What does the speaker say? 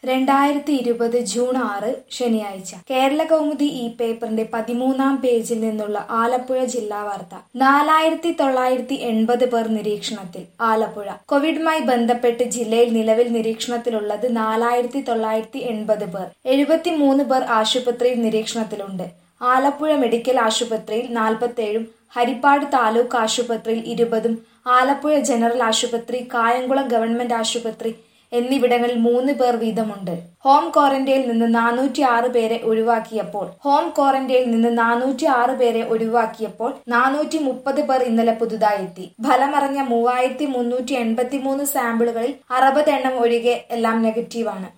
2020 June 6 ശനിയാഴ്ച കേരള കൗമുദി ഈ പേപ്പറിന്റെ 13-ാം പേജിൽ നിന്നുള്ള ആലപ്പുഴ ജില്ലാ വാർത്ത. 4980 പേർ നിരീക്ഷണത്തിൽ. ആലപ്പുഴ കോവിഡുമായി ബന്ധപ്പെട്ട് ജില്ലയിൽ നിലവിൽ നിരീക്ഷണത്തിലുള്ളത് 4980 പേർ. 73 പേർ ആശുപത്രിയിൽ നിരീക്ഷണത്തിലുണ്ട്. ആലപ്പുഴ മെഡിക്കൽ ആശുപത്രിയിൽ 47, ഹരിപ്പാട് താലൂക്ക് ആശുപത്രിയിൽ 20, ആലപ്പുഴ ജനറൽ ആശുപത്രി, കായംകുളം ഗവൺമെന്റ് ആശുപത്രി എന്നിവിടങ്ങളിൽ 3 പേർ വീതമുണ്ട്. ഹോം ക്വാറന്റൈനിൽ നിന്ന് 406 പേരെ ഒഴിവാക്കിയപ്പോൾ 430 പേർ ഇന്നലെ പുതുതായി എത്തി. ഫലമറിഞ്ഞ 3383 സാമ്പിളുകളിൽ 60 എണ്ണം ഒഴികെ എല്ലാം നെഗറ്റീവാണ്.